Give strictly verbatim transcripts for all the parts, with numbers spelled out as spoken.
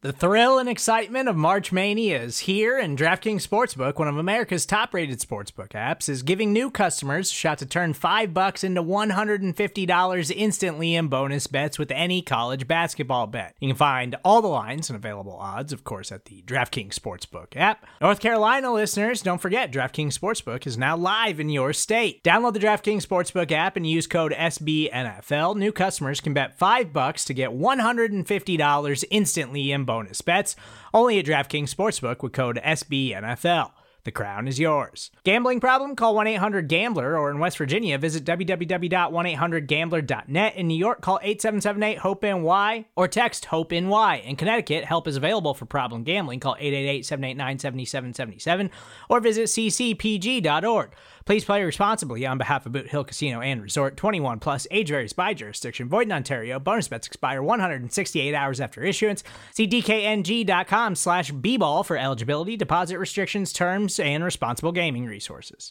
The thrill and excitement of March Mania is here, and DraftKings Sportsbook, one of America's top-rated sportsbook apps, is giving new customers a shot to turn five bucks into one hundred fifty dollars instantly in bonus bets with any college basketball bet. You can find all the lines and available odds, of course, at the DraftKings Sportsbook app. North Carolina listeners, don't forget, DraftKings Sportsbook is now live in your state. Download the DraftKings Sportsbook app and use code S B N F L. New customers can bet five bucks to get one hundred fifty dollars instantly in bonus bonus bets, only at DraftKings Sportsbook with code S B N F L. The crown is yours. Gambling problem? Call one eight hundred gambler, or in West Virginia, visit w w w dot one eight hundred gambler dot net. In New York, call eight seven seven eight hope N Y or text HOPE-NY. In Connecticut, help is available for problem gambling. Call eight eight eight, seven eight nine, seven seven seven seven or visit c c p g dot org. Please play responsibly on behalf of Boot Hill Casino and Resort. twenty-one plus, age varies by jurisdiction. Void in Ontario. Bonus bets expire one hundred sixty-eight hours after issuance. See d k n g dot com slash b ball for eligibility, deposit restrictions, terms, and responsible gaming resources.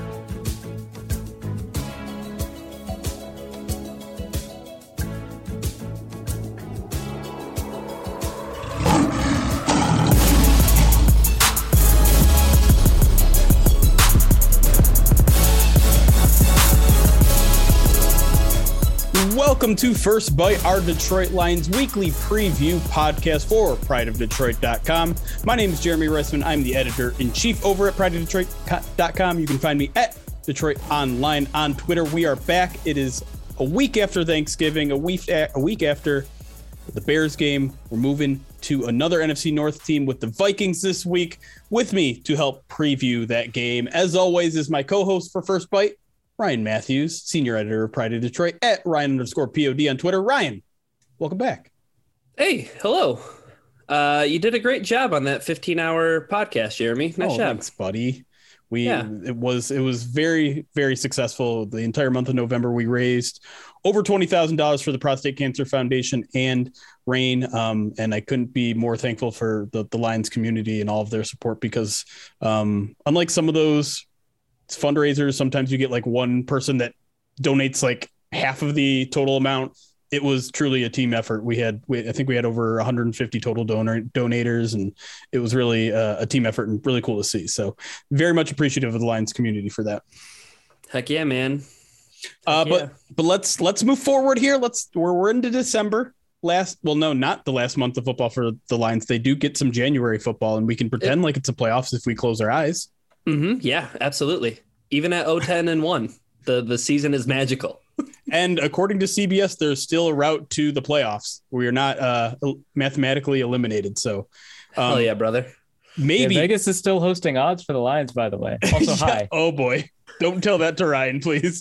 Welcome to First Bite, our Detroit Lions weekly preview podcast for pride of detroit dot com. My name is Jeremy Reisman. I'm the editor-in-chief over at pride of detroit dot com. You can find me at Detroit Online on Twitter. We are back. It is a week after Thanksgiving, a week, a week after the Bears game. We're moving to another N F C North team with the Vikings this week. With me to help preview that game, as always, is my co-host for First Bite, Ryan Matthews, senior editor of Pride of Detroit, at Ryan underscore P O D on Twitter. Ryan, welcome back. Hey, hello. Uh, you did a great job on that fifteen hour podcast, Jeremy. Nice oh, job. Thanks, buddy. We yeah. it was it was very, very successful. The entire month of November, we raised over twenty thousand dollars for the Prostate Cancer Foundation and RAIN. Um, and I couldn't be more thankful for the, the Lions community and all of their support, because um, unlike some of those fundraisers, sometimes you get like one person that donates like half of the total amount. It was truly a team effort. We had, we, I think we had over one hundred fifty total donor donators, and it was really a, a team effort and really cool to see. So very much appreciative of the Lions community for that. Heck yeah, man. Heck uh, yeah. But, but let's, let's move forward here. Let's, we're, we're into December. Last, well, no, not the last month of football for the Lions. They do get some January football, and we can pretend it, like it's a playoffs if we close our eyes. Mm-hmm. Yeah, absolutely. Even at oh ten and one, the, the season is magical. And according to C B S, there's still a route to the playoffs. We are not uh, mathematically eliminated. So, um, hell yeah, brother. Maybe yeah, Vegas is still hosting odds for the Lions, by the way. Also, yeah. Hi. Oh boy, don't tell that to Ryan, please.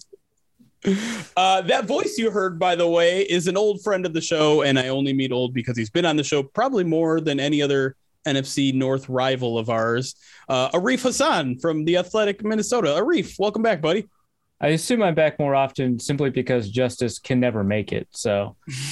Uh, that voice you heard, by the way, is an old friend of the show, and I only mean old because he's been on the show probably more than any other N F C North rival of ours. Uh, Arif Hassan from the Athletic Minnesota. Arif, welcome back, buddy. I assume I'm back more often simply because Justice can never make it. So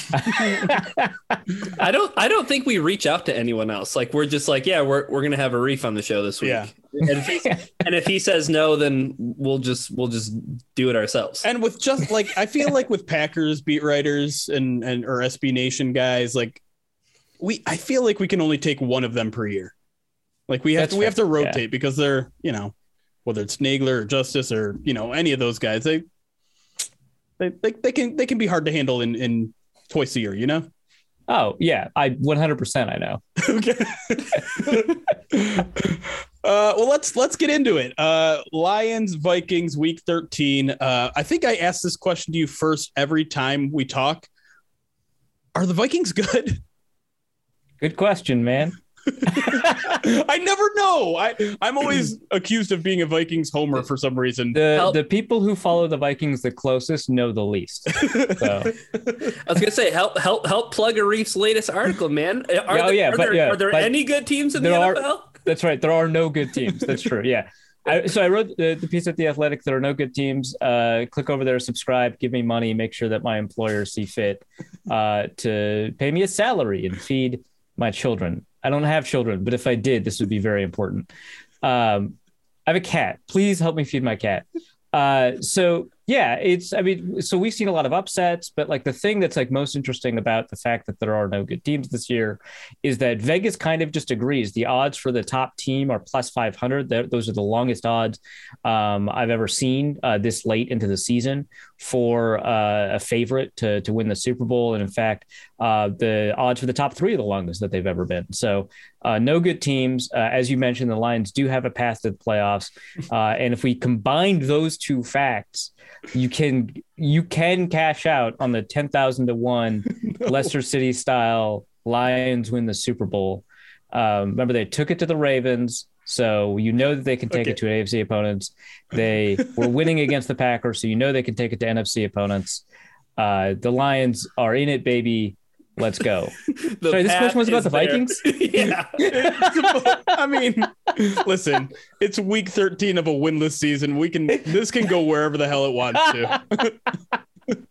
I don't I don't think we reach out to anyone else. Like, we're just like, yeah, we're we're gonna have Arif on the show this week. Yeah. And if, he, and if he says no, then we'll just we'll just do it ourselves. And with just like, I feel like with Packers beat writers and and or S B Nation guys, like we I feel like we can only take one of them per year. Like we have That's to, we fair. have to rotate Yeah. because they're, you know, whether it's Nagler or Justice or, you know, any of those guys, they they they, they can they can be hard to handle in, in twice a year, you know? Oh, yeah, I one hundred percent I know. Okay. uh, well, let's let's get into it. Uh, Lions, Vikings, week thirteen. Uh, I think I asked this question to you first every time we talk. Are the Vikings good? Good question, man. I never know. I, I'm always accused of being a Vikings homer for some reason. The Help. the people who follow the Vikings the closest know the least. So I was gonna say, help help help plug Arif's latest article, man. Are Oh, there, yeah, are but there, yeah, are there but any good teams in the there N are- F L? that's right. There are no good teams. That's true. Yeah. I, so I wrote the, the piece at The Athletic. There are no good teams. Uh, click over there, subscribe, give me money, make sure that my employer see fit uh, to pay me a salary and feed my children. I don't have children, but if I did, this would be very important. Um, I have a cat. Please help me feed my cat. Uh, so Yeah, it's, I mean, so we've seen a lot of upsets, but like the thing that's like most interesting about the fact that there are no good teams this year is that Vegas kind of just agrees. The odds for the top team are plus five hundred. Those are the longest odds um, I've ever seen uh, this late into the season for uh, a favorite to, to win the Super Bowl. And in fact, uh, the odds for the top three are the longest that they've ever been. So uh, no good teams. Uh, as you mentioned, the Lions do have a path to the playoffs. Uh, and if we combined those two facts, you can you can cash out on the ten thousand to one no. Leicester City style Lions win the Super Bowl. Um, remember, they took it to the Ravens, so you know that they can take okay. it to A F C opponents. They were winning against the Packers, so you know they can take it to N F C opponents. Uh, the Lions are in it, baby. Let's go. Sorry, this question was about the there. Vikings? Yeah. I mean, listen, it's week thirteen of a winless season. We can this can go wherever the hell it wants to.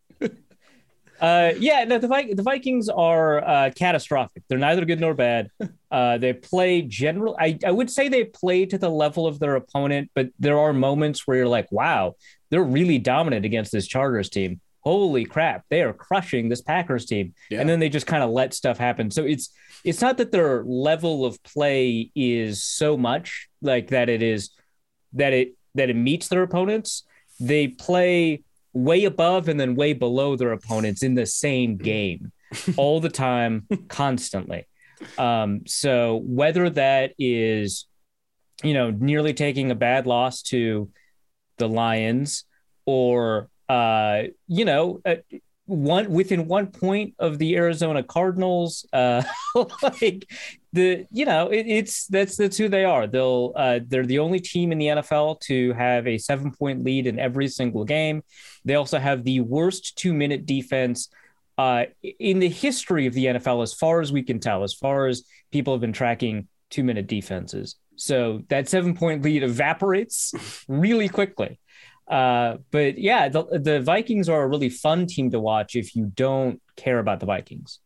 uh, yeah, no, the, Vi- the Vikings are uh, catastrophic. They're neither good nor bad. Uh, they play general. I, I would say they play to the level of their opponent, but there are moments where you're like, wow, they're really dominant against this Chargers team. Holy crap, they are crushing this Packers team. Yeah. And then they just kind of let stuff happen. So it's it's not that their level of play is so much like that it is that it that it meets their opponents. They play way above and then way below their opponents in the same game all the time, constantly. Um, so whether that is, you know, nearly taking a bad loss to the Lions or Uh, you know, uh, one within one point of the Arizona Cardinals, uh, like the, you know, it, it's that's that's who they are. They'll uh, they're the only team in the N F L to have a seven point lead in every single game. They also have the worst two minute defense uh, in the history of the N F L, as far as we can tell, as far as people have been tracking two minute defenses. So that seven point lead evaporates really quickly. Uh, but yeah, the, the Vikings are a really fun team to watch if you don't care about the Vikings.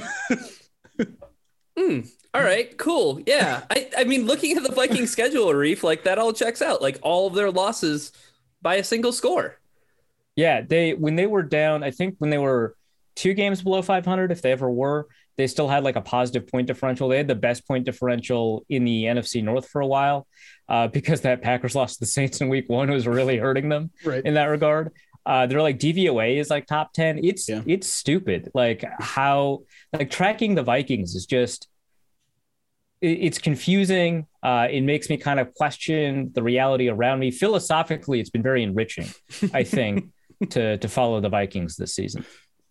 mm, all right, cool. Yeah. I, I mean, looking at the Vikings schedule, Reef, like that all checks out. Like all of their losses by a single score. Yeah. They, when they were down, I think when they were two games below five hundred, if they ever were, they still had like a positive point differential. They had the best point differential in the N F C North for a while uh, because that Packers loss to the Saints in week one was really hurting them right. in that regard. Uh, they're like D V O A is like top ten. It's, yeah. it's stupid. Like how, like tracking the Vikings is just, it, it's confusing. Uh, it makes me kind of question the reality around me. Philosophically, it's been very enriching, I think, to, to follow the Vikings this season.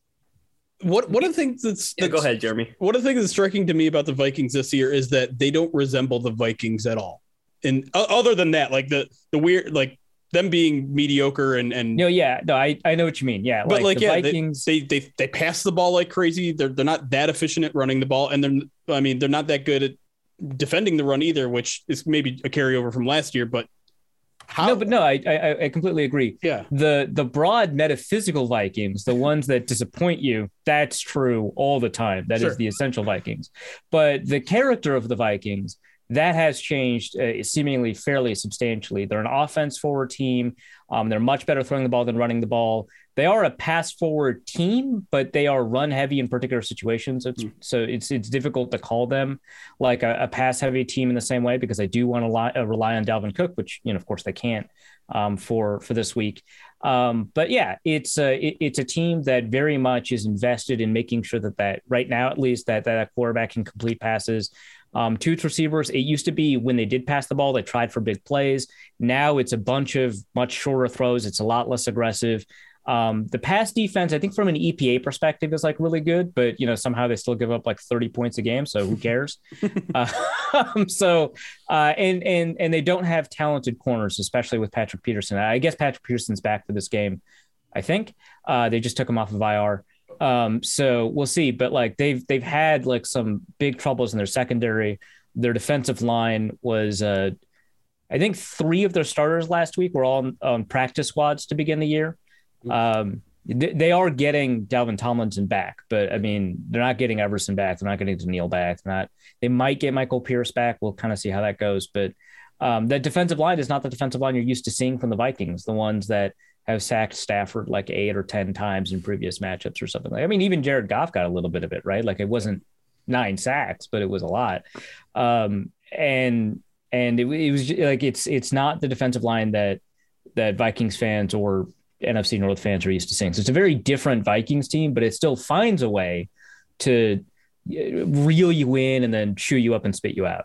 What one of the things that's, yeah, that's go ahead, Jeremy. One of the things that's striking to me about the Vikings this year is that they don't resemble the Vikings at all. And uh, other than that, like the the weird, like them being mediocre and and no, yeah, no, I, I know what you mean. Yeah, but like, like the yeah, Vikings, they, they they they pass the ball like crazy. They're they're not that efficient at running the ball, and they're I mean they're not that good at defending the run either, which is maybe a carryover from last year, but. How? No, but no, I, I I completely agree. Yeah. The the broad metaphysical Vikings, the ones that disappoint you, that's true all the time. That sure. is the essential Vikings. But the character of the Vikings, that has changed uh, seemingly fairly substantially. They're an offense forward team. Um, they're much better throwing the ball than running the ball. They are a pass forward team, but they are run heavy in particular situations. It's, mm. So it's it's difficult to call them like a, a pass heavy team in the same way because they do want to lie, uh, rely on Dalvin Cook, which, you know, of course they can't um, for for this week. Um, but yeah, it's a it, it's a team that very much is invested in making sure that that right now, at least that that quarterback can complete passes. Um, to its receivers, it used to be when they did pass the ball, they tried for big plays. Now it's a bunch of much shorter throws. It's a lot less aggressive. Um, the pass defense, I think from an E P A perspective is like really good, but you know, somehow they still give up like thirty points a game. So who cares? uh, um, so, uh, and, and, and they don't have talented corners, especially with Patrick Peterson. I guess Patrick Peterson's back for this game. I think, uh, they just took him off of I R. Um, so we'll see, but like they've, they've had like some big troubles in their secondary. Their defensive line was, uh, I think three of their starters last week were all on, on practice squads to begin the year. Um, th- they are getting Dalvin Tomlinson back, but I mean, they're not getting Everson back. They're not getting Daniil back. They're not, they might get Michael Pierce back. We'll kind of see how that goes. But um, that defensive line is not the defensive line you're used to seeing from the Vikings, the ones that have sacked Stafford like eight or ten times in previous matchups or something like. I mean, even Jared Goff got a little bit of it, right? Like it wasn't nine sacks, but it was a lot. Um, and and it, it was like it's it's not the defensive line that that Vikings fans or N F C North fans are used to seeing. So it's a very different Vikings team, but it still finds a way to reel you in and then chew you up and spit you out.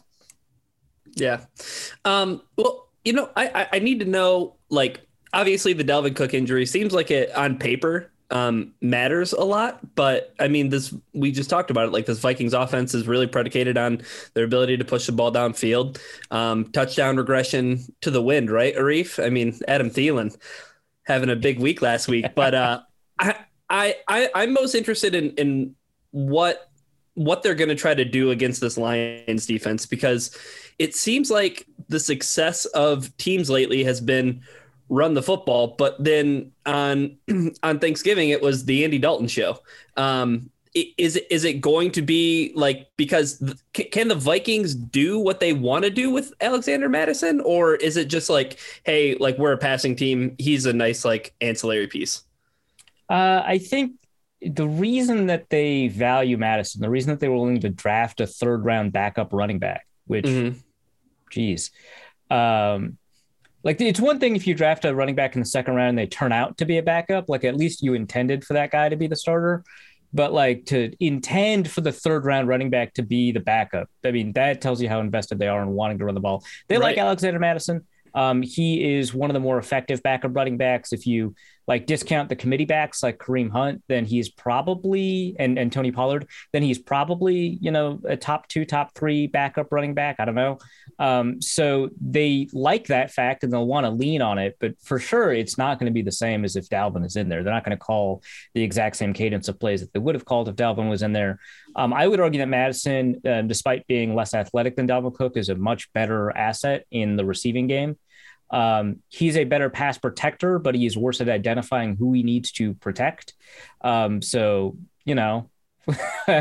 Yeah. Um, well, you know, I, I need to know, like, obviously the Dalvin Cook injury seems like it on paper um, matters a lot, but I mean, this, we just talked about it. Like this Vikings offense is really predicated on their ability to push the ball downfield, um, touchdown regression to the wind, right? Arif? I mean, Adam Thielen having a big week last week, but uh, I, I, I, I'm most interested in, in what, what they're going to try to do against this Lions defense, because it seems like the success of teams lately has been run the football, but then on on Thanksgiving it was the Andy Dalton show. Um, is it is it going to be like, because th- can the Vikings do what they want to do with Alexander Mattison, or is it just like, hey, like we're a passing team, he's a nice like ancillary piece? Uh, I think the reason that they value Madison, the reason that they were willing to draft a third round backup running back, which, mm-hmm. geez, um, like it's one thing if you draft a running back in the second round and they turn out to be a backup, like at least you intended for that guy to be the starter. But like to intend for the third round running back to be the backup, I mean, that tells you how invested they are in wanting to run the ball. They right. like Alexander Mattison. Um, he is one of the more effective backup running backs. If you like discount the committee backs like Kareem Hunt, then he's probably, and, and Tony Pollard, then he's probably, you know, a top two, top three backup running back. I don't know. Um, so they like that fact and they'll want to lean on it, but for sure, it's not going to be the same as if Dalvin is in there. They're not going to call the exact same cadence of plays that they would have called if Dalvin was in there. Um, I would argue that Madison, uh, despite being less athletic than Dalvin Cook, is a much better asset in the receiving game. Um, he's a better pass protector, but he's worse at identifying who he needs to protect. Um, so, you know, uh,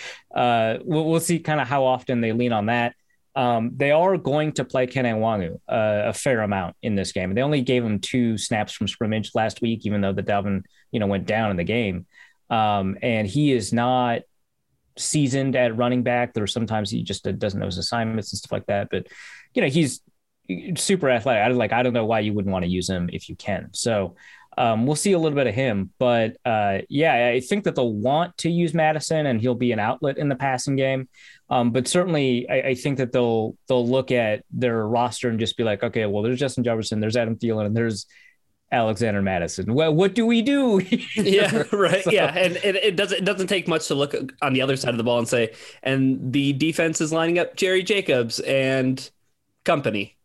we'll, we'll see kind of how often they lean on that. Um, they are going to play Ken Nwangu uh, a fair amount in this game. They only gave him two snaps from scrimmage last week, even though the Dalvin, you know, went down in the game. Um, and he is not seasoned at running back. There are sometimes he just doesn't know his assignments and stuff like that. But, you know, he's super athletic. I like, I don't know why you wouldn't want to use him if you can. So um, we'll see a little bit of him, but uh, yeah, I think that they'll want to use Madison and he'll be an outlet in the passing game. Um, but certainly I, I think that they'll, they'll look at their roster and just be like, okay, well, there's Justin Jefferson, there's Adam Thielen, and there's Alexander Mattison. Well, what do we do? yeah, right. So, yeah. And it, it doesn't, it doesn't take much to look on the other side of the ball and say, and the defense is lining up Jerry Jacobs and company.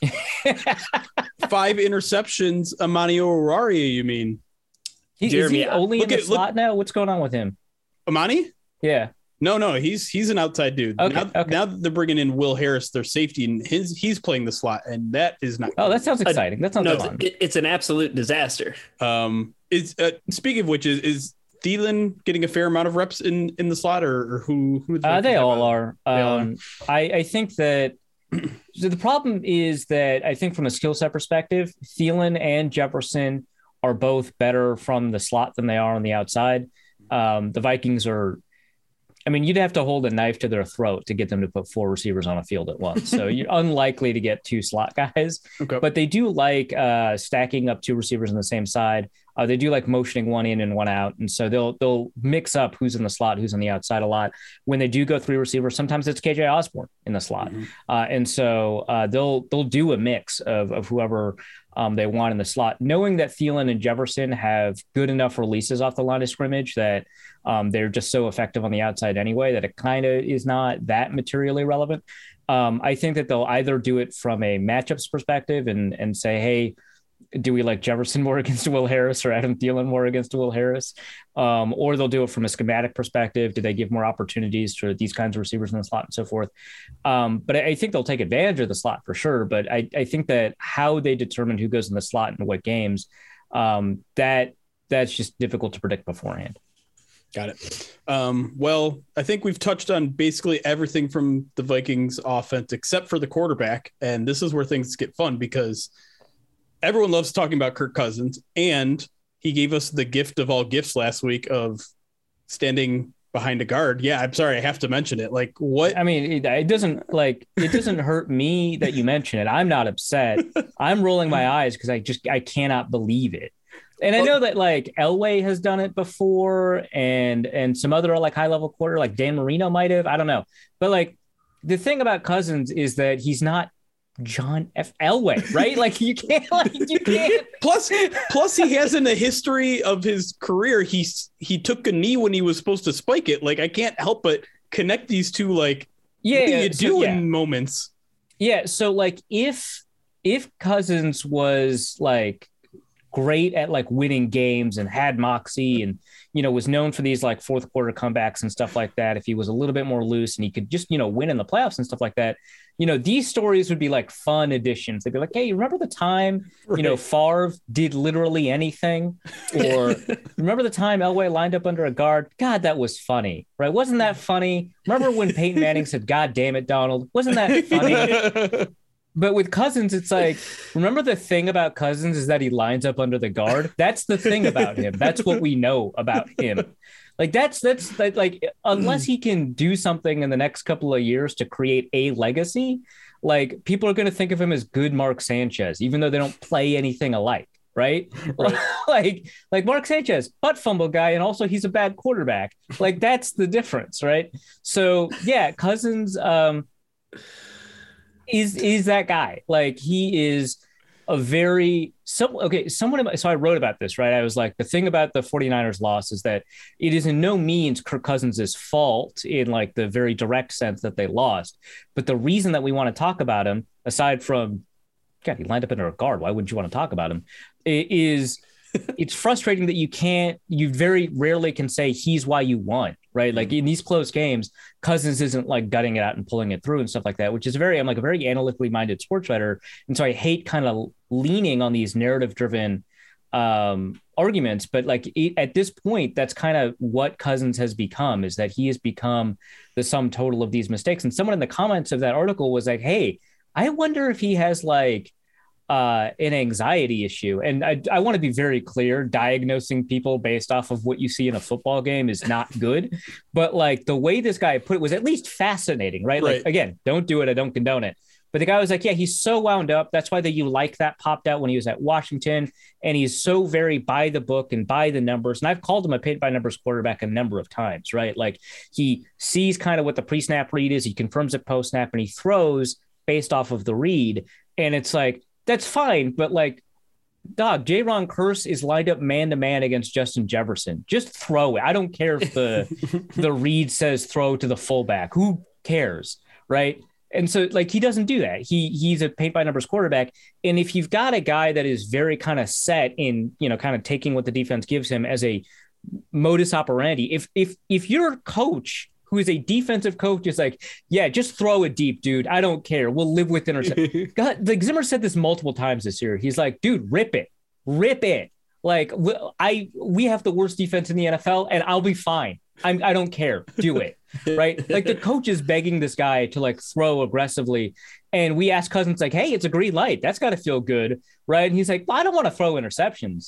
Five interceptions, Amani Oruwariye, you mean? He, Jeremy, is he only in the at, slot look, now? What's going on with him? Amani? Yeah. No, no, he's he's an outside dude. Okay, now, okay. now that they're bringing in Will Harris, their safety, and his he's playing the slot, and that is not. Oh, that sounds exciting. That sounds no, fun. It, it's an absolute disaster. Um, is uh, speaking of which, is is Thielen getting a fair amount of reps in, in the slot, or, or who? who uh, they all are. They um, all are. I I think that. So the problem is that I think from a skill set perspective, Thielen and Jefferson are both better from the slot than they are on the outside. Um, the Vikings are, I mean, you'd have to hold a knife to their throat to get them to put four receivers on a field at once. So you're unlikely to get two slot guys, okay. But they do like uh, stacking up two receivers on the same side. Uh, they do like motioning one in and one out. And so they'll, they'll mix up who's in the slot, who's on the outside a lot. When they do go three receivers, sometimes it's K J Osborne in the slot. Mm-hmm. Uh, and so uh, they'll, they'll do a mix of, of whoever um, they want in the slot, knowing that Thielen and Jefferson have good enough releases off the line of scrimmage that um, they're just so effective on the outside anyway, that it kind of is not that materially relevant. Um, I think that they'll either do it from a matchups perspective and, and say, hey, do we like Jefferson more against Will Harris or Adam Thielen more against Will Harris? Um, or they'll do it from a schematic perspective. Do they give more opportunities to these kinds of receivers in the slot and so forth? Um, but I, I think they'll take advantage of the slot for sure. But I, I think that how they determine who goes in the slot and what games, um, that that's just difficult to predict beforehand. Got it. Um, well, I think we've touched on basically everything from the Vikings offense except for the quarterback. And this is where things get fun because everyone loves talking about Kirk Cousins, and he gave us the gift of all gifts last week of standing behind a guard. Yeah, I'm sorry, I have to mention it. Like, what? I mean, it, it doesn't like it doesn't hurt me that you mention it. I'm not upset. I'm rolling my eyes because I just I cannot believe it. And I know that like Elway has done it before, and and some other like high level quarter, like Dan Marino might have. I don't know, but like the thing about Cousins is that he's not John F. Elway, right? Like you can't, like you can't. Plus, plus he has in the history of his career, he's he took a knee when he was supposed to spike it. Like I can't help but connect these two. Like, yeah, what do you so, do yeah. in moments? Yeah, so like if if Cousins was like great at like winning games and had moxie and, you know, was known for these like fourth quarter comebacks and stuff like that, if he was a little bit more loose and he could just, you know, win in the playoffs and stuff like that, you know, these stories would be like fun additions. They'd be like, hey, remember the time, right. you know, Favre did literally anything? Or remember the time Elway lined up under a guard? God, that was funny, right? Wasn't that funny? Remember when Peyton Manning said, God damn it, Donald? Wasn't that funny? But with Cousins, it's like, remember the thing about Cousins is that he lines up under the guard. That's the thing about him. That's what we know about him. Like that's, that's that, like, unless he can do something in the next couple of years to create a legacy, like people are going to think of him as good Mark Sanchez, even though they don't play anything alike. Right. right. like, like Mark Sanchez, butt fumble guy. And also he's a bad quarterback. Like that's the difference. Right. So yeah, Cousins, um, is is that guy. Like he is a very so okay someone so I wrote about this, right? I was like, the thing about the 49ers loss is that it is in no means Kirk Cousins' fault in like the very direct sense that they lost, but the reason that we want to talk about him, aside from God, he lined up under a guard, why wouldn't you want to talk about him, it is it's frustrating that you can't you very rarely can say he's why you won, right? Like in these close games, Cousins isn't like gutting it out and pulling it through and stuff like that, which is very, I'm like a very analytically minded sports writer. And so I hate kind of leaning on these narrative driven um, arguments, but like it, at this point, that's kind of what Cousins has become, is that he has become the sum total of these mistakes. And someone in the comments of that article was like, hey, I wonder if he has like uh, an anxiety issue. And I, I want to be very clear, diagnosing people based off of what you see in a football game is not good. But like the way this guy put it was at least fascinating, right? right. Like, again, don't do it. I don't condone it. But the guy was like, yeah, he's so wound up. That's why the you like that popped out when he was at Washington. And he's so very by the book and by the numbers. And I've called him a paint by numbers quarterback a number of times, right? Like he sees kind of what the pre-snap read is. He confirms it post-snap and he throws based off of the read. And it's like, that's fine, but like, dog, Jayron Kearse is lined up man-to-man against Justin Jefferson. Just throw it. I don't care if the the read says throw to the fullback. Who cares, right? And so, like, he doesn't do that. He He's a paint-by-numbers quarterback. And if you've got a guy that is very kind of set in, you know, kind of taking what the defense gives him as a modus operandi, if if if your coach who is a defensive coach is like, yeah, just throw it deep, dude. I don't care. We'll live with interception. God, like Zimmer said this multiple times this year. He's like, dude, rip it, rip it. Like I, we have the worst defense in the N F L, and I'll be fine. I'm, I don't care. Do it, right? Like the coach is begging this guy to like throw aggressively, and we ask Cousins like, hey, it's a green light. That's got to feel good, right? And he's like, well, I don't want to throw interceptions.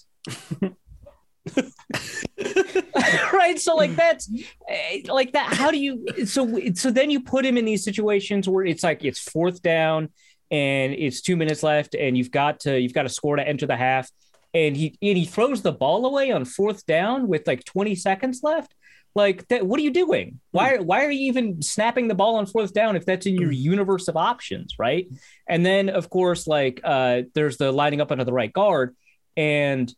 Right, so like that's like that. How do you so so then you put him in these situations where it's like it's fourth down and it's two minutes left and you've got to you've got to score to enter the half, and he and he throws the ball away on fourth down with like twenty seconds left. Like that, what are you doing? Why why are you even snapping the ball on fourth down if that's in your universe of options, right? And then of course like uh there's the lining up under the right guard, and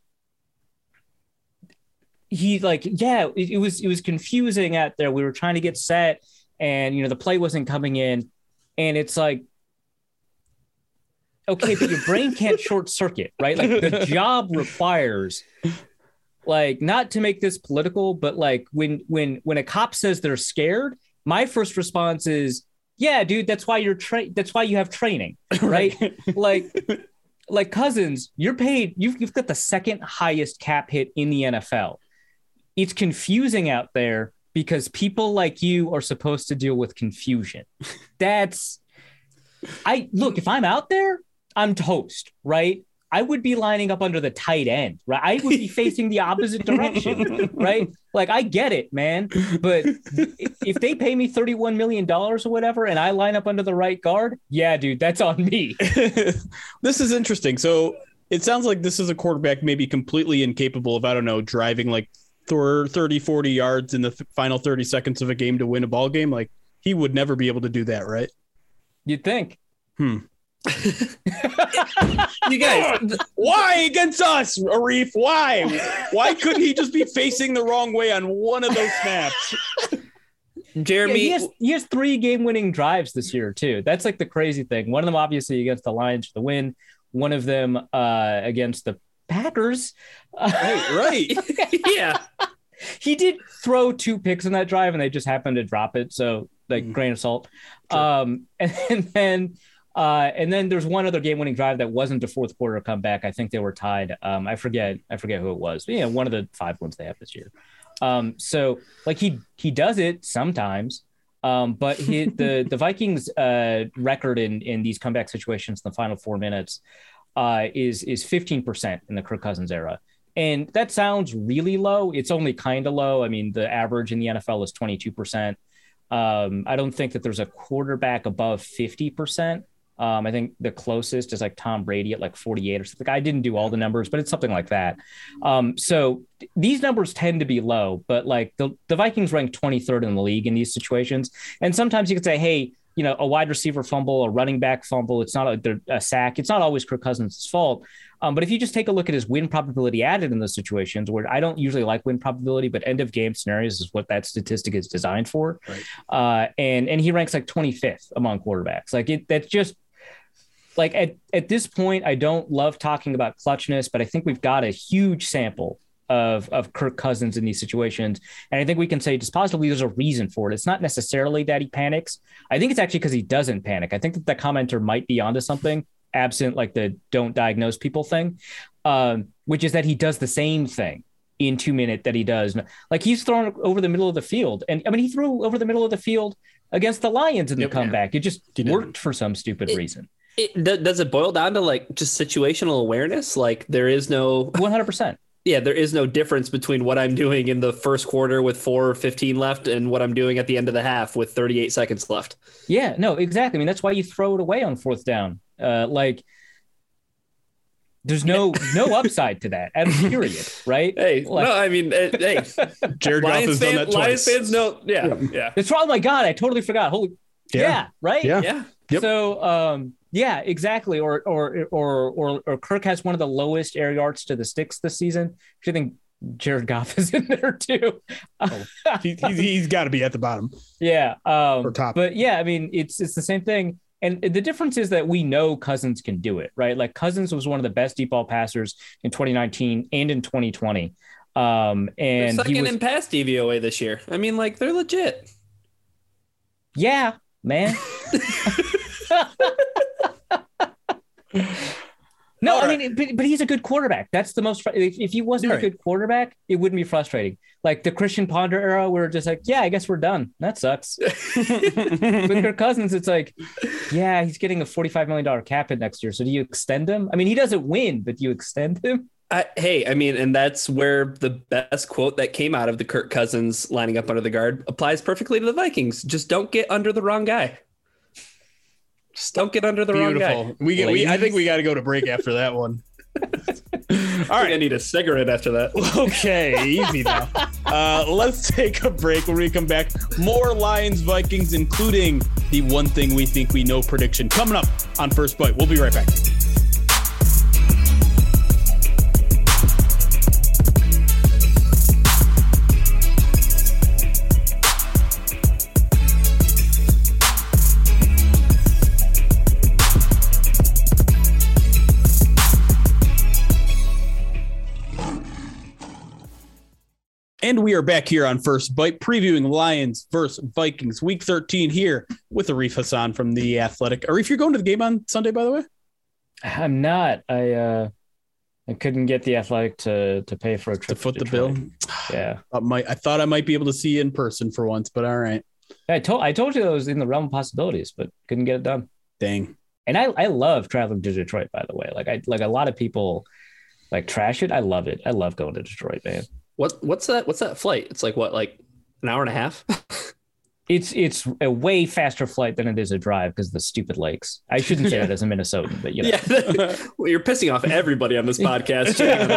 he like, yeah, it, it was, it was confusing out there. We were trying to get set and, you know, the play wasn't coming in, and it's like, okay, but your brain can't short circuit, right? Like the job requires like, not to make this political, but like when, when, when a cop says they're scared, my first response is, yeah, dude, that's why you're tra- that's why you have training, right? like, like Cousins, you're paid, you've, you've got the second highest cap hit in the N F L. It's confusing out there because people like you are supposed to deal with confusion. That's, I look, if I'm out there, I'm toast, right? I would be lining up under the tight end, right? I would be facing the opposite direction, right? Like, I get it, man. But if they pay me thirty-one million dollars or whatever, and I line up under the right guard, yeah, dude, that's on me. This is interesting. So it sounds like this is a quarterback maybe completely incapable of, I don't know, driving like thirty, forty yards in the th- final thirty seconds of a game to win a ball game. Like, he would never be able to do that, right? You'd think. Hmm. You guys, why against us, Arif? Why? Why couldn't he just be facing the wrong way on one of those snaps? Jeremy, yeah, he, has, he has three game-winning drives this year too. That's like the crazy thing. One of them, obviously, against the Lions for the win. One of them uh, against the Packers. Right, right. Yeah. He did throw two picks in that drive, and they just happened to drop it. So, like, mm. grain of salt. Sure. Um, and, and then. Uh, and then there's one other game-winning drive that wasn't a fourth quarter comeback. I think they were tied. Um, I forget. I forget who it was. But, yeah, one of the five ones they have this year. Um, so like he he does it sometimes, um, but he, the the Vikings uh, record in in these comeback situations in the final four minutes uh, is is fifteen percent in the Kirk Cousins era, and that sounds really low. It's only kind of low. I mean, the average in the N F L is twenty-two percent. Um, I don't think that there's a quarterback above fifty percent. Um, I think the closest is like Tom Brady at like forty-eight or something. I didn't do all the numbers, but it's something like that. Um, so these numbers tend to be low, but like the, the Vikings rank twenty-third in the league in these situations. And sometimes you could say, hey, you know, a wide receiver fumble, a running back fumble, it's not a, a sack. It's not always Kirk Cousins' fault. Um, but if you just take a look at his win probability added in those situations, where I don't usually like win probability, but end of game scenarios is what that statistic is designed for. Right. Uh, and, and he ranks like twenty-fifth among quarterbacks. Like it, that's just, Like at, at this point, I don't love talking about clutchness, but I think we've got a huge sample of, of Kirk Cousins in these situations. And I think we can say just positively there's a reason for it. It's not necessarily that he panics. I think it's actually because he doesn't panic. I think that the commenter might be onto something, absent like the don't diagnose people thing, um, which is that he does the same thing in two minutes that he does. Like he's thrown over the middle of the field. And I mean, he threw over the middle of the field against the Lions in the yep, comeback. Yeah. It just he worked for some stupid it, reason. It, does it boil down to like just situational awareness? Like there is no one hundred percent. Yeah, there is no difference between what I'm doing in the first quarter with four fifteen left and what I'm doing at the end of the half with thirty-eight seconds left. Yeah, no, exactly. I mean, that's why you throw it away on fourth down. Uh, like there's no no upside to that, and period, right? Hey, like, no, I mean, uh, hey, Jared Goff has fan, done that twice. Lions fans know, yeah, yeah. yeah. It's oh my god, I totally forgot. Holy, yeah, yeah right? Yeah, yeah. Yep. So, um, yeah, exactly. Or, or, or, or, or Kirk has one of the lowest air yards to the sticks this season. I think Jared Goff is in there too. Oh, he, he's he's got to be at the bottom. Yeah, um, or top. But yeah, I mean, it's it's the same thing. And the difference is that we know Cousins can do it, right? Like Cousins was one of the best deep ball passers in twenty nineteen and in twenty twenty. Um, and they're second he was, in pass D V O A this year. I mean, like they're legit. Yeah, man. No, All I right. mean, but, but he's a good quarterback. That's the most. If, if he wasn't right. a good quarterback, it wouldn't be frustrating. Like the Christian Ponder era, we're just like, yeah, I guess we're done. That sucks. With Kirk Cousins, it's like, yeah, he's getting a forty-five million dollars cap hit next year. So do you extend him? I mean, he doesn't win, but do you extend him? I, hey, I mean, and that's where the best quote that came out of the Kirk Cousins lining up under the guard applies perfectly to the Vikings. Just don't get under the wrong guy. Just don't get under the Beautiful. wrong guy. We get. We, I think we got to go to break after that one. All right, I need a cigarette after that. Okay, easy now. Uh, let's take a break. When we come back, more Lions Vikings, including the one thing we think we know prediction coming up on First Bite. We'll be right back. And we are back here on First Bite, previewing Lions versus Vikings, Week thirteen here with Arif Hassan from The Athletic. Arif, you're going to the game on Sunday, by the way? I'm not. I uh, I couldn't get The Athletic to to pay for a trip to foot to the bill. Yeah, I, might, I thought I might be able to see you in person for once, but all right. I told I told you that was in the realm of possibilities, but couldn't get it done. Dang. And I, I love traveling to Detroit, by the way. Like I like a lot of people like trash it. I love it. I love going to Detroit, man. What what's that? What's that flight? It's like what, like an hour and a half? It's it's a way faster flight than it is a drive because of the stupid lakes. I shouldn't say that as a Minnesotan, but you know. Yeah. Well, you're pissing off everybody on this podcast.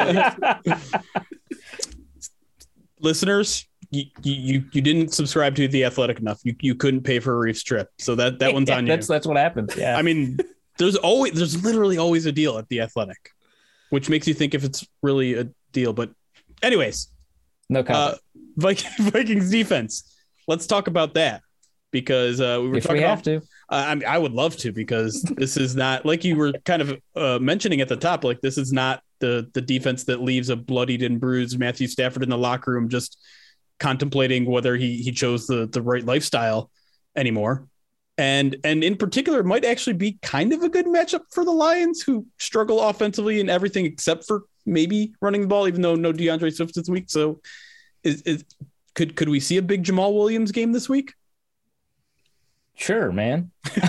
Listeners, you, you you didn't subscribe to The Athletic enough. You you couldn't pay for a Reefs trip, so that that one's yeah, on that's, you. That's what happens. Yeah. I mean, there's always there's literally always a deal at The Athletic, which makes you think if it's really a deal. But anyways, no comment. Uh, Viking, Vikings defense. Let's talk about that because uh, we were if talking we about. Have to. Uh, I mean, I would love to because this is not like you were kind of uh, mentioning at the top. Like this is not the the defense that leaves a bloodied and bruised Matthew Stafford in the locker room just contemplating whether he he chose the the right lifestyle anymore. And and in particular, it might actually be kind of a good matchup for the Lions, who struggle offensively in everything except for maybe running the ball, even though no DeAndre Swift this week. So is is Could could we see a big Jamal Williams game this week? Sure, man.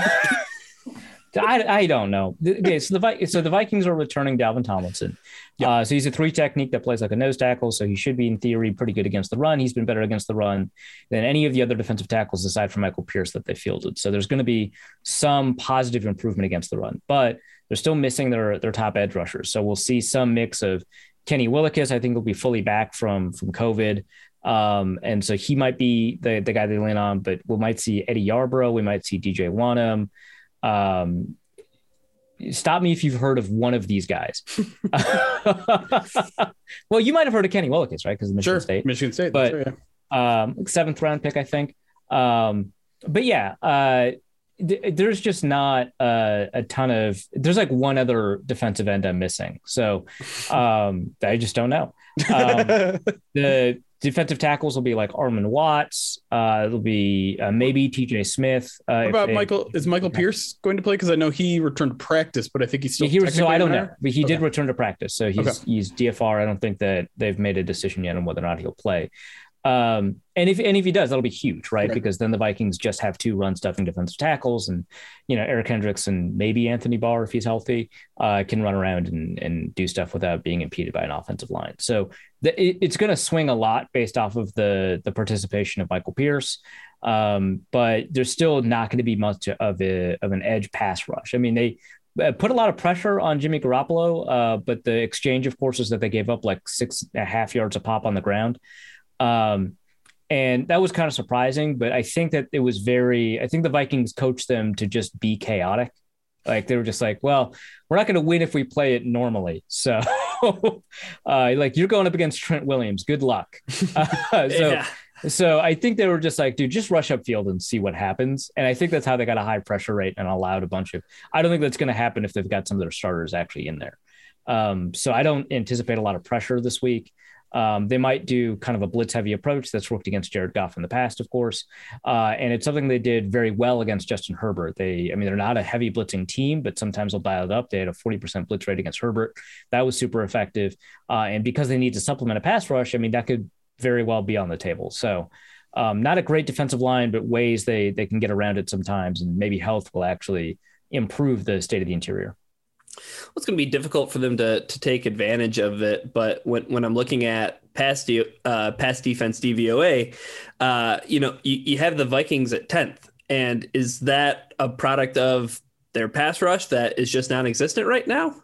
I, I don't know. Okay, so the so the Vikings are returning Dalvin Tomlinson. Yep. Uh, so he's a three technique that plays like a nose tackle. So he should be in theory pretty good against the run. He's been better against the run than any of the other defensive tackles aside from Michael Pierce that they fielded. So there's going to be some positive improvement against the run, but they're still missing their their top edge rushers. So we'll see some mix of Kenny Willekes. I think will be fully back from from COVID. Um, and so he might be the, the guy they lean on, but we might see Eddie Yarbrough. We might see D J Wanham. Um, stop me if you've heard of one of these guys. Well, you might have heard of Kenny Willekes, right? Because of Michigan sure, State. Michigan State. But right, yeah. um, seventh round pick, I think. Um, but yeah, uh, th- there's just not uh, a ton of, there's like one other defensive end I'm missing. So um, I just don't know. Um, the defensive tackles will be like Armand Watts. Uh, it'll be uh, maybe T J Smith. Uh, what about they, Michael? Is Michael Pierce going to play? Because I know he returned to practice, but I think he's still. He was, so I don't know, there. but he okay. did return to practice. So he's okay. he's D F R. I don't think that they've made a decision yet on whether or not he'll play. Um, and if and if he does, that'll be huge, right? Okay. Because then the Vikings just have two run stuffing defensive tackles, and you know Eric Hendricks and maybe Anthony Barr, if he's healthy, uh, can run around and and do stuff without being impeded by an offensive line. So the, it, it's going to swing a lot based off of the the participation of Michael Pierce, um, but there's still not going to be much of a of an edge pass rush. I mean, they put a lot of pressure on Jimmy Garoppolo, uh, but the exchange, of course, is that they gave up like six and a half yards a pop on the ground. Um, and that was kind of surprising, but I think that it was very, I think the Vikings coached them to just be chaotic. Like they were just like, well, we're not going to win if we play it normally. So uh, like you're going up against Trent Williams. Good luck. Uh, so, yeah. so I think they were just like, dude, just rush upfield and see what happens. And I think that's how they got a high pressure rate and allowed a bunch of, I don't think that's going to happen if they've got some of their starters actually in there. Um, so I don't anticipate a lot of pressure this week. Um, they might do kind of a blitz heavy approach that's worked against Jared Goff in the past, of course. Uh, and it's something they did very well against Justin Herbert. They, I mean, they're not a heavy blitzing team, but sometimes they'll dial it up. They had a forty percent blitz rate against Herbert. That was super effective. Uh, and because they need to supplement a pass rush, I mean, that could very well be on the table. So um, not a great defensive line, but ways they, they can get around it sometimes. And maybe health will actually improve the state of the interior. Well, it's going to be difficult for them to to take advantage of it. But when, when I'm looking at pass, de- uh, pass defense D V O A, uh, you know, you, you have the Vikings at tenth. And is that a product of their pass rush that is just non-existent right now?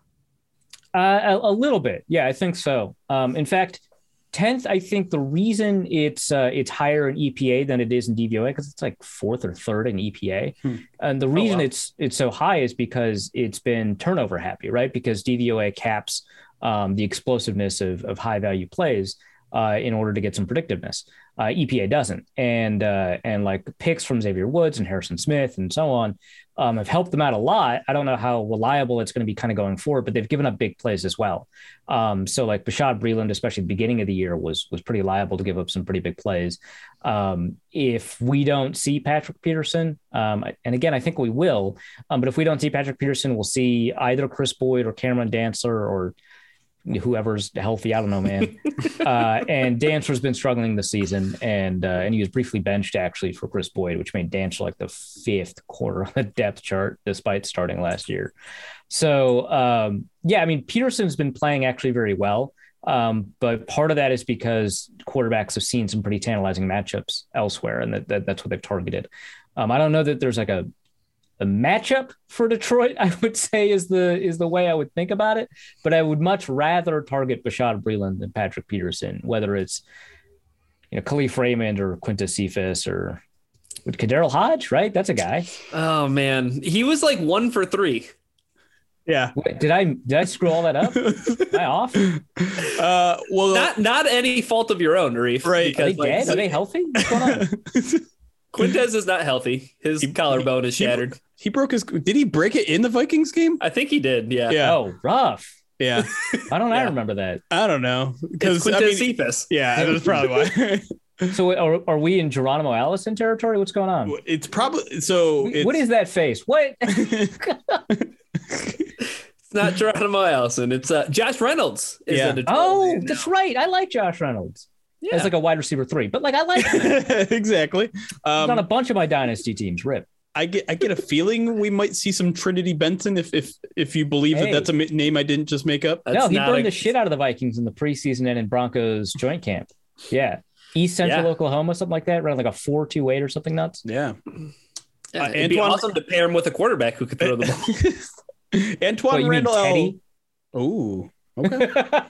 Uh, a, a little bit. Yeah, I think so. Um, in fact, tenth, I think the reason it's uh, it's higher in E P A than it is in D V O A, because it's like fourth or third in E P A. Hmm. And the reason oh, wow. it's it's so high is because it's been turnover happy, right? Because D V O A caps um, the explosiveness of, of high value plays uh, in order to get some predictiveness. Uh, E P A doesn't. And uh, and like picks from Xavier Woods and Harrison Smith and so on um, have helped them out a lot. I don't know how reliable it's going to be kind of going forward, but they've given up big plays as well. Um, so like Bashad Breeland, especially at the beginning of the year, was was pretty liable to give up some pretty big plays. Um, if we don't see Patrick Peterson, um, and again, I think we will, um, but if we don't see Patrick Peterson, we'll see either Chris Boyd or Cameron Dantzler or whoever's healthy. I don't know, man. uh, and Dancer's been struggling this season, and uh, and he was briefly benched actually for Chris Boyd, which made Dancer like the fifth quarter on the depth chart despite starting last year. So um, yeah, I mean Peterson's been playing actually very well, um, but part of that is because quarterbacks have seen some pretty tantalizing matchups elsewhere, and that, that that's what they've targeted. Um, I don't know that there's like a The matchup for Detroit, I would say, is the is the way I would think about it. But I would much rather target Bashaud Breeland than Patrick Peterson, whether it's you know Khalif Raymond or Quintus Cephas or with Kaderil Hodge, right? That's a guy. Oh man, he was like one for three. Yeah. Wait, did I did I screw all that up? Am I off? Uh, well, Not not any fault of your own, Reef. Right. Are they Because, like, dead? Are they healthy? What's going on? Quintez is not healthy. His He- collarbone is he- shattered. he broke his. Did he break it in the Vikings game? I think he did. Yeah. Yeah. Oh, rough. Yeah. Why don't I Yeah. remember that? I don't know It's because I Quintez mean, Cephas. yeah, that's probably why. So are, are we in Geronimo Allison territory? What's going on? It's probably so. It's, What is that face? What? It's not Geronimo Allison. It's uh, Josh Reynolds. Is Yeah. a Detroit Oh, man that's now. right. I like Josh Reynolds. Yeah. As like a wide receiver three, but like I like him. exactly. He's on a Um, bunch of my dynasty teams. Rip. I get I get a feeling we might see some Trinity Benson if if if you believe Hey. that that's a mi- name I didn't just make up. That's no, he not burned a- the shit out of the Vikings in the preseason and in Broncos joint camp. Yeah. East Central Yeah. Oklahoma, something like that, around like a four two eight or something nuts. Yeah. Yeah, Uh, it'd be Antoine- awesome to pair him with a quarterback who could throw the ball. Antoine What, you mean Randall. Teddy? Oh, okay.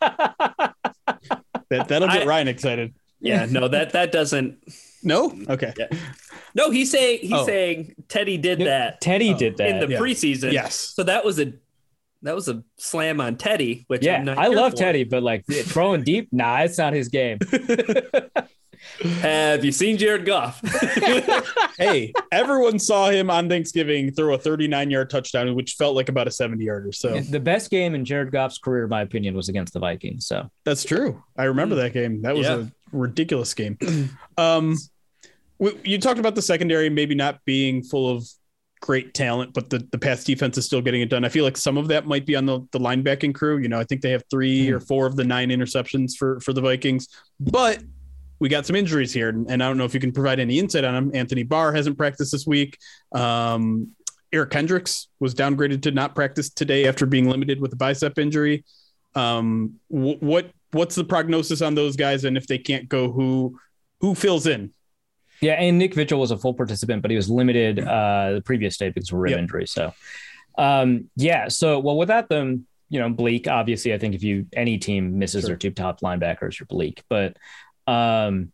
that that'll get I- Ryan excited. Yeah, no, that that doesn't. No. Okay. Yeah. No, he's saying he's Oh. saying Teddy did that Teddy Oh. did that. in the yeah. preseason. Yes. So that was a that was a slam on Teddy, which yeah, I'm not I here love for. Teddy, but like throwing deep, nah, it's not his game. Have you seen Jared Goff? Hey, everyone saw him on Thanksgiving throw a thirty-nine yard touchdown, which felt like about a seventy yarder. So The best game in Jared Goff's career, in my opinion, was against the Vikings. So that's true. I remember that game. That was Yeah. a ridiculous game. Um, we, you talked about the secondary maybe not being full of great talent, but the, the pass defense is still getting it done. I feel like some of that might be on the, the linebacking crew. You know, I think they have three Mhm. or four of the nine interceptions for, for the Vikings, but we got some injuries here. And I don't know if you can provide any insight on them. Anthony Barr hasn't practiced this week. Um, Eric Kendricks was downgraded to not practice today after being limited with a bicep injury. Um, wh- what what's the prognosis on those guys? And if they can't go, who who fills in? yeah, and Nick Vigil was a full participant, but he was limited uh, the previous day because of a rib Yep. injury. So, um, yeah. So, well, without them, you know, bleak. Obviously, I think if you any team misses Sure. their two top linebackers, you're bleak. But um,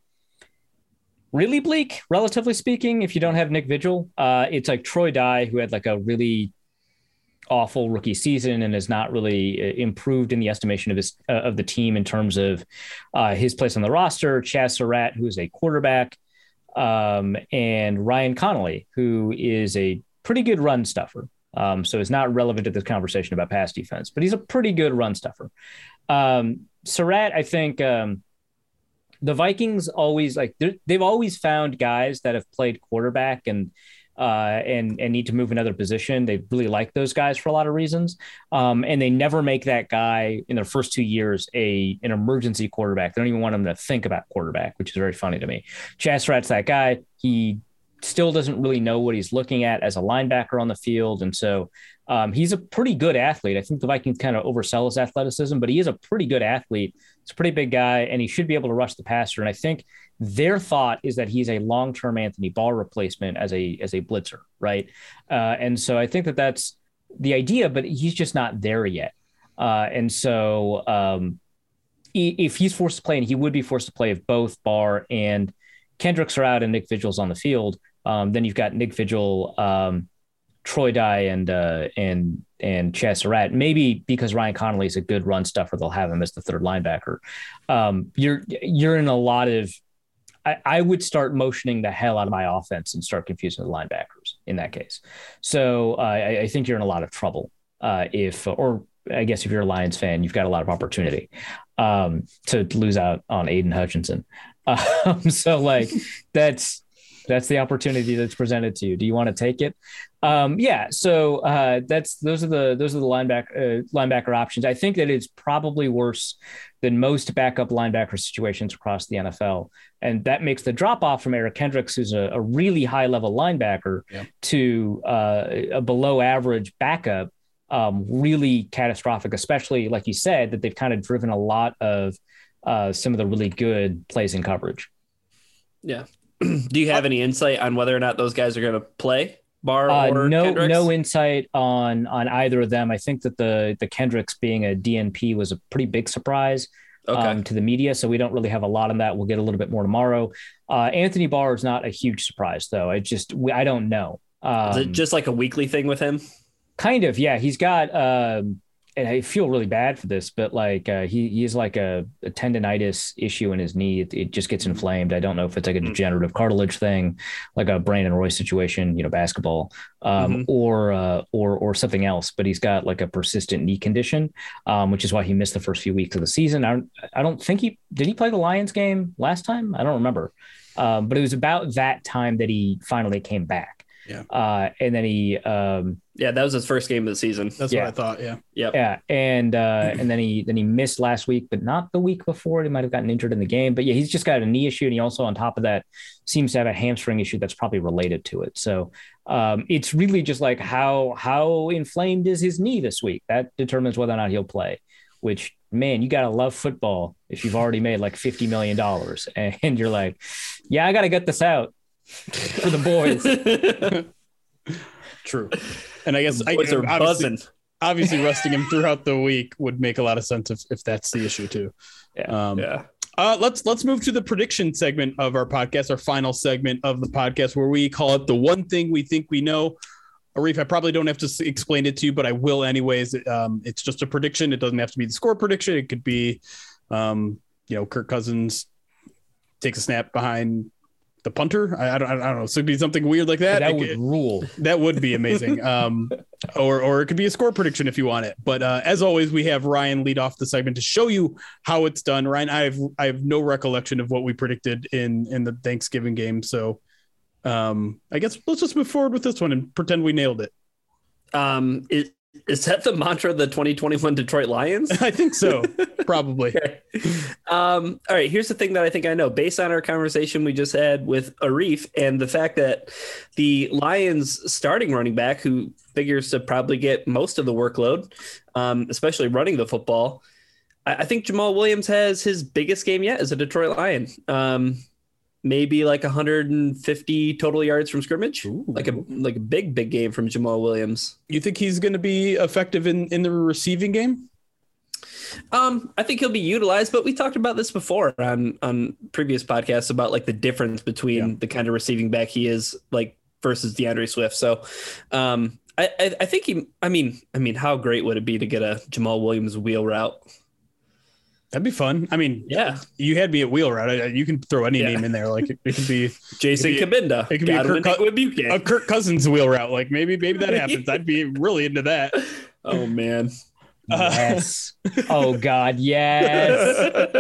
really bleak, relatively speaking, if you don't have Nick Vigil, uh, it's like Troy Dye, who had like a really awful rookie season and has not really uh, improved in the estimation of his uh, of the team in terms of uh, his place on the roster. Chaz Surratt, who is a quarterback, um, and Ryan Connolly, who is a pretty good run stuffer. Um, so it's not relevant to this conversation about pass defense, but he's a pretty good run stuffer. Um, Surratt, I think um, the Vikings always like they've always found guys that have played quarterback and uh, and and need to move another position. They really like those guys for a lot of reasons, um, and they never make that guy in their first two years a an emergency quarterback. They don't even want him to think about quarterback, which is very funny to me. Chaz Surratt's that guy. He still doesn't really know what he's looking at as a linebacker on the field. And so um, he's a pretty good athlete. I think the Vikings kind of oversell his athleticism, but he is a pretty good athlete. He's a pretty big guy, and he should be able to rush the passer. And I think their thought is that he's a long-term Anthony Barr replacement as a, as a blitzer. Right. Uh, and so I think that that's the idea, but he's just not there yet. Uh, and so um, if he's forced to play, and he would be forced to play if both Barr and Kendricks are out and Nick Vigil's on the field, um, then you've got Nick Vigil, um, Troy Dye, and uh, and and Chaz Surratt. Maybe because Ryan Connolly is a good run stuffer, they'll have him as the third linebacker. Um, you're you're in a lot of. I, I would start motioning the hell out of my offense and start confusing the linebackers in that case. So uh, I, I think you're in a lot of trouble uh, if, or I guess if you're a Lions fan, you've got a lot of opportunity um, to lose out on Aiden Hutchinson. Um, so like that's That's the opportunity that's presented to you. Do you want to take it? Um, yeah. So uh, that's those are the those are the linebacker uh, linebacker options. I think that it's probably worse than most backup linebacker situations across the N F L, and that makes the drop off from Eric Kendricks, who's a, a really high level linebacker, yeah. to uh, a below average backup, um, really catastrophic. Especially like you said, that they've kind of driven a lot of uh, some of the really good plays in coverage. Yeah. Do you have any insight on whether or not those guys are going to play? Barr uh, or no, Kendricks? no insight on on either of them. I think that the the Kendricks being a D N P was a pretty big surprise okay. um, to the media, so we don't really have a lot on that. We'll get a little bit more tomorrow. Uh, Anthony Barr is not a huge surprise, though. I just we, I don't know. Um, is it just like a weekly thing with him? Kind of, yeah. He's got. Um, And I feel really bad for this, but like uh, he he has like a, a tendonitis issue in his knee. It, it just gets inflamed. I don't know if it's like a degenerative cartilage thing, like a Brandon Roy situation, you know, basketball, um, mm-hmm. or uh, or or something else. But he's got like a persistent knee condition, um, which is why he missed the first few weeks of the season. I don't, I don't think he did. He play the Lions game last time. I don't remember, um, but it was about that time that he finally came back. Yeah. Uh, and then he, um, yeah, that was his first game of the season. That's yeah. what I thought. Yeah. Yeah. Yeah. And, uh, and then he, then he missed last week, but not the week before. He might've gotten injured in the game, but yeah, he's just got a knee issue. And he also, on top of that, seems to have a hamstring issue that's probably related to it. So, um, it's really just like how, how inflamed is his knee this week? That determines whether or not he'll play, which, man, you got to love football if you've already made like fifty million dollars and you're like, yeah, I got to get this out for the boys. True. And I guess the boys I, are obviously, buzzing. Obviously, resting him throughout the week would make a lot of sense if, if that's the issue too. Yeah. Um, yeah. Uh, let's let's move to the prediction segment of our podcast, our final segment of the podcast, where we call it the one thing we think we know. Arif, I probably don't have to explain it to you, but I will anyways. Um, it's just a prediction. It doesn't have to be the score prediction. It could be, um, you know, Kirk Cousins takes a snap behind the punter. I, I don't, I don't know. So it'd be something weird like that. That it would could, rule. That would be amazing. Um, or, or it could be a score prediction if you want it. But uh, as always, we have Ryan lead off the segment to show you how it's done. Ryan, I have, I have no recollection of what we predicted in, in the Thanksgiving game. So um, I guess let's just move forward with this one and pretend we nailed it. Um, is, is that the mantra of the twenty twenty-one Detroit Lions? I think so. Probably. Okay. Um, all right. Here's the thing that I think I know based on our conversation we just had with Arif and the fact that the Lions starting running back, who figures to probably get most of the workload, um, especially running the football, I, I think Jamal Williams has his biggest game yet as a Detroit Lion. Um, maybe like one hundred fifty total yards from scrimmage. Ooh. like a like a big, big game from Jamal Williams. You think he's going to be effective in, in the receiving game? Um, I think he'll be utilized, but we talked about this before on, on previous podcasts about like the difference between yeah. the kind of receiving back he is like versus DeAndre Swift. So um, I, I, I think he, I mean, I mean, how great would it be to get a Jamal Williams wheel route? That'd be fun. I mean, yeah, you had me at wheel route. You can throw any yeah. name in there. Like it, it could be Jason it could be, Kabinda. It could be a Kirk, Co- a Kirk Cousins wheel route. Like maybe, maybe that happens. I'd be really into that. Oh man. Yes. Uh, oh God. Yes.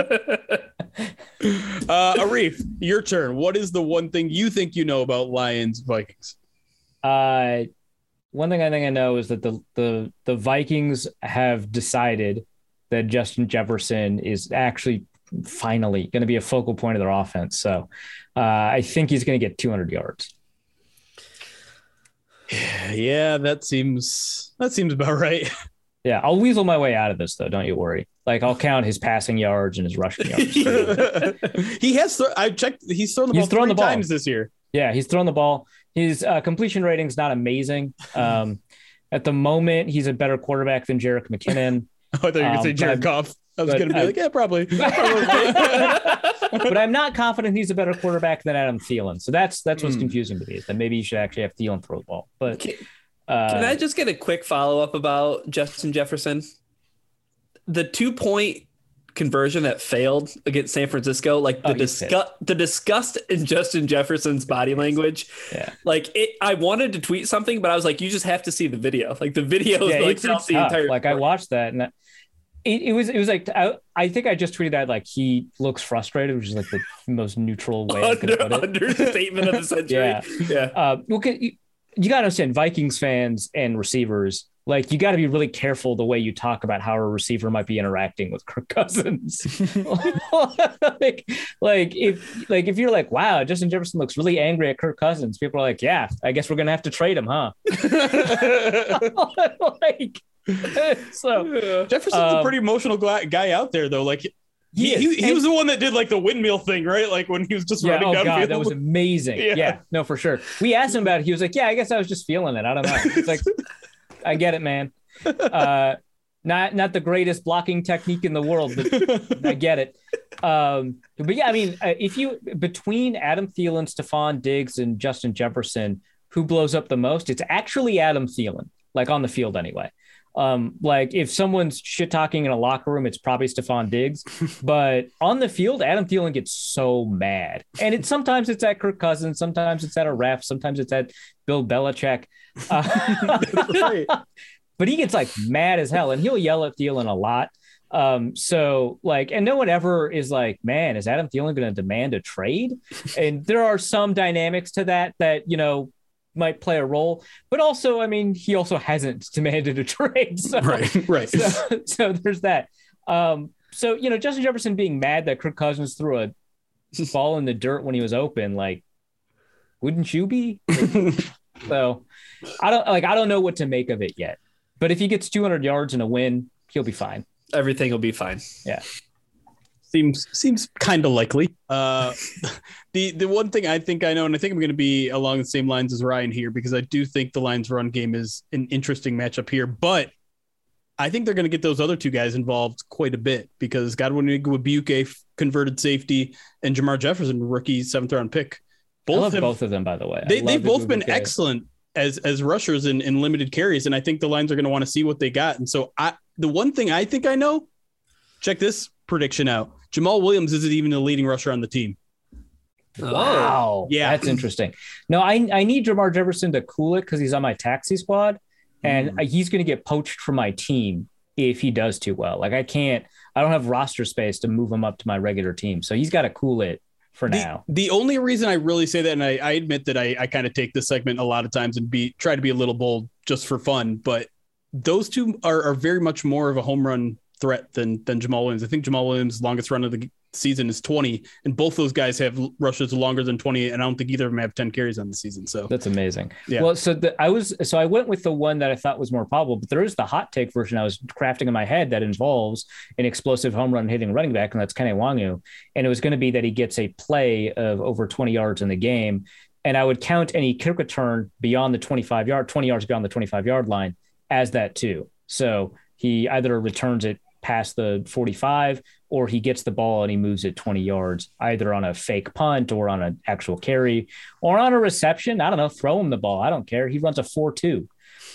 uh, Arif, your turn. What is the one thing you think you know about Lions Vikings? Uh, one thing I think I know is that the the the Vikings have decided that Justin Jefferson is actually finally going to be a focal point of their offense. So uh, I think he's going to get two hundred yards. Yeah, that seems that seems about right. Yeah, I'll weasel my way out of this, though. Don't you worry. Like, I'll count his passing yards and his rushing yards. He has. Th- I've checked. He's thrown the he's ball thrown three the ball. times this year. Yeah, he's thrown the ball. His uh, completion rating's not amazing. Um, at the moment, he's a better quarterback than Jerick McKinnon. Oh, I thought you were going to say um, Jared Goff. I was going to be I, like, yeah, probably. But I'm not confident he's a better quarterback than Adam Thielen. So that's that's what's mm. confusing to me, is that maybe you should actually have Thielen throw the ball. But can, uh, can I just get a quick follow-up about Justin Jefferson? The two-point conversion that failed against San Francisco, like the oh, disgust, the disgust in Justin Jefferson's body language. Yeah. Like it, I wanted to tweet something, but I was like, you just have to see the video. Like the video yeah, like it's, it's the tough. entire like sport. I watched that and It, it was it was like I, I think I just tweeted that like he looks frustrated, which is like the most neutral way I could Under, put it. Understatement of the century. Yeah, yeah. Uh, look at you, you got to understand Vikings fans and receivers. Like you got to be really careful the way you talk about how a receiver might be interacting with Kirk Cousins. like, like if like if you're like, wow, Justin Jefferson looks really angry at Kirk Cousins, people are like, yeah, I guess we're gonna have to trade him, huh? like. So Jefferson's um, a pretty emotional guy out there, though. Like he he, he, he was the one that did like the windmill thing, right? Like when he was just yeah, running oh down god, field. that was amazing. Yeah. yeah, no, for sure. We asked him about it. He was like, "Yeah, I guess I was just feeling it. I don't know." It's like, I get it, man. Uh, not not the greatest blocking technique in the world, but I get it. Um, but yeah, I mean, uh, if you between Adam Thielen, Stephon Diggs, and Justin Jefferson, who blows up the most? It's actually Adam Thielen, like on the field anyway. Um, like if someone's shit talking in a locker room, it's probably Stephon Diggs, but on the field, Adam Thielen gets so mad. And it's sometimes it's at Kirk Cousins, sometimes it's at a ref, sometimes it's at Bill Belichick. Uh, right. But he gets like mad as hell and he'll yell at Thielen a lot. Um, so like, and no one ever is like, man, is Adam Thielen going to demand a trade? And there are some dynamics to that, that, you know, might play a role, but also, I mean, he also hasn't demanded a trade. So, right, right. So, so there's that. Um, so, you know, Justin Jefferson being mad that Kirk Cousins threw a ball in the dirt when he was open, like, wouldn't you be? So I don't like, I don't know what to make of it yet, but if he gets two hundred yards and a win, he'll be fine. Everything will be fine. Yeah. Seems seems kind of likely. Uh, the the one thing I think I know, and I think I'm going to be along the same lines as Ryan here, because I do think the Lions' run game is an interesting matchup here. But I think they're going to get those other two guys involved quite a bit, because Godwin Igwebuike, converted safety, and Jamar Jefferson, rookie seventh round pick. Both I love have, both of them, by the way. They, they've both been excellent as as rushers in, in limited carries, and I think the Lions are going to want to see what they got. And so I the one thing I think I know, check this prediction out. Jamal Williams isn't even the leading rusher on the team. Wow. Yeah. That's interesting. No, I, I need Jamar Jefferson to cool it because he's on my taxi squad and mm. he's going to get poached from my team if he does too well. Like I can't, I don't have roster space to move him up to my regular team. So he's got to cool it for the, now. The only reason I really say that, and I, I admit that I, I kind of take this segment a lot of times and be try to be a little bold just for fun, but those two are, are very much more of a home run threat than than Jamal Williams. I think Jamal Williams' longest run of the season is twenty, and both those guys have rushes longer than twenty, and I don't think either of them have ten carries on the season. So that's amazing. Yeah. Well, so the, I was so I went with the one that I thought was more probable, but there is the hot take version I was crafting in my head that involves an explosive home run hitting running back, and that's Kene Nwangwu, and it was going to be that he gets a play of over twenty yards in the game, and I would count any kick return beyond the twenty-five yard, twenty yards beyond the twenty-five yard line as that too. So he either returns it past the forty-five or he gets the ball and he moves it twenty yards, either on a fake punt or on an actual carry or on a reception. I don't know, throw him the ball. I don't care. He runs a four two.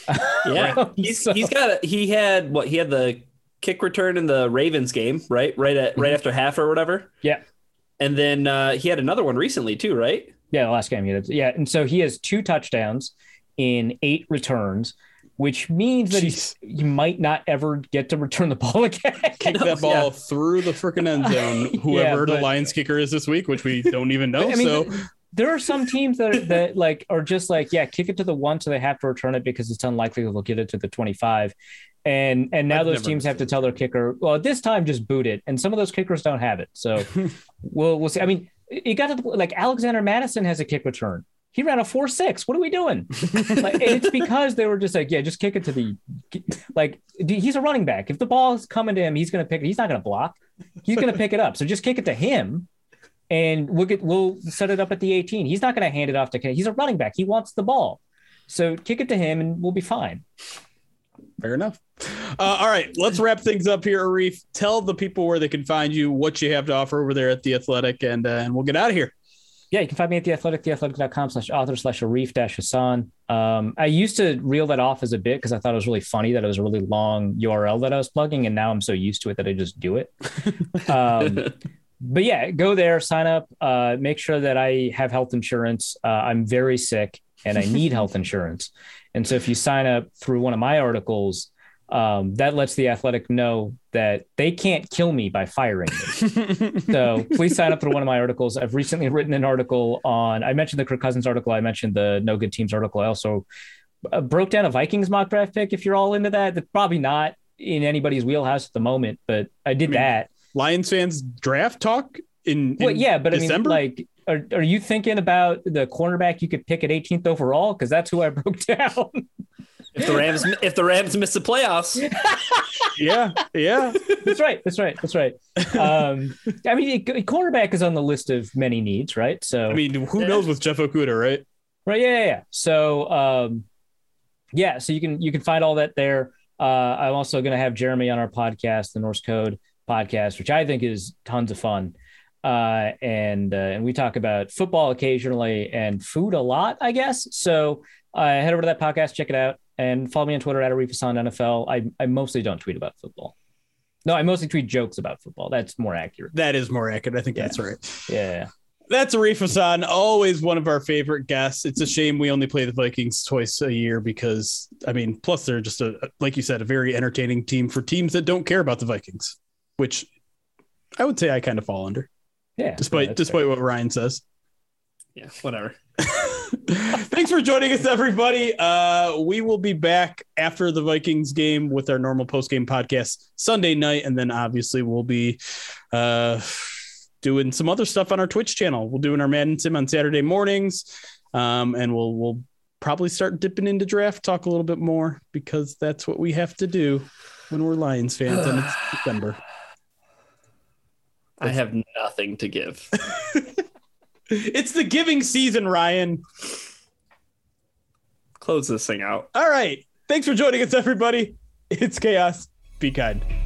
Yeah. he's, so. he's got a, he had what he had the kick return in the Ravens game, right? Right at right after half or whatever. Yeah. And then uh, he had another one recently too, right? Yeah, the last game he did. Yeah. And so he has two touchdowns in eight returns, which means that he's, he might not ever get to return the ball again. Kick that ball yeah. through the freaking end zone, whoever yeah, but, the Lions kicker is this week, which we don't even know. I mean, so there are some teams that are, that like are just like, yeah, kick it to the one, so they have to return it because it's unlikely they'll get it to the twenty-five. And and now I've those teams have to tell their kicker, well, at this time just boot it. And some of those kickers don't have it. So we'll we'll see. I mean, you got to like Alexander Madison has a kick return. He ran a four six. What are we doing? Like, and it's because they were just like, yeah, just kick it to the, like, he's a running back. If the ball is coming to him, he's going to pick it. He's not going to block. He's going to pick it up. So just kick it to him and we'll get, we'll set it up at the eighteen. He's not going to hand it off to Ken. He's a running back. He wants the ball. So kick it to him and we'll be fine. Fair enough. Uh, all right, let's wrap things up here, Arif. Tell the people where they can find you, what you have to offer over there at The Athletic, and, uh, and we'll get out of here. Yeah, you can find me at The Athletic, theathletic.com slash author slash Arif dash Hassan. Um, I used to reel that off as a bit because I thought it was really funny that it was a really long U R L that I was plugging, and now I'm so used to it that I just do it. um, but yeah, go there, sign up, uh, make sure that I have health insurance. Uh, I'm very sick and I need health insurance. And so if you sign up through one of my articles, Um, that lets the Athletic know that they can't kill me by firing me. So please sign up for one of my articles. I've recently written an article on, I mentioned the Kirk Cousins article. I mentioned the No Good Teams article. I also uh, broke down a Vikings mock draft pick. If you're all into that, that's probably not in anybody's wheelhouse at the moment, but I did I mean, that. Lions fans draft talk in, in well, yeah, but December? I mean, like, are, are you thinking about the cornerback you could pick at eighteenth overall? Because that's who I broke down. If the Rams, if the Rams miss the playoffs, yeah, yeah, that's right, that's right, that's right. Um, I mean, cornerback is on the list of many needs, right? So, I mean, who knows with Jeff Okudah, right? Right, yeah, yeah. yeah. So, um, yeah, so you can you can find all that there. Uh, I'm also going to have Jeremy on our podcast, the Norse Code podcast, which I think is tons of fun. Uh, and uh, and we talk about football occasionally and food a lot, I guess. So uh, head over to that podcast, check it out. And follow me on Twitter at Arif Hassan N F L. I, I mostly don't tweet about football. No, I mostly tweet jokes about football. That's more accurate. That is more accurate. I think yeah. that's right. Yeah. That's Arif Hassan, always one of our favorite guests. It's a shame we only play the Vikings twice a year because, I mean, plus they're just, a like you said, a very entertaining team for teams that don't care about the Vikings, which I would say I kind of fall under. Yeah. Despite yeah, despite fair. what Ryan says. Yeah, whatever. Thanks for joining us, everybody. Uh, we will be back after the Vikings game with our normal post-game podcast Sunday night, and then obviously we'll be uh, doing some other stuff on our Twitch channel. We'll doing our Madden Sim on Saturday mornings, um, and we'll we'll probably start dipping into draft talk a little bit more because that's what we have to do when we're Lions fans and it's December. I have nothing to give. It's the giving season, Ryan. Close this thing out. All right. Thanks for joining us, everybody. It's chaos. Be kind.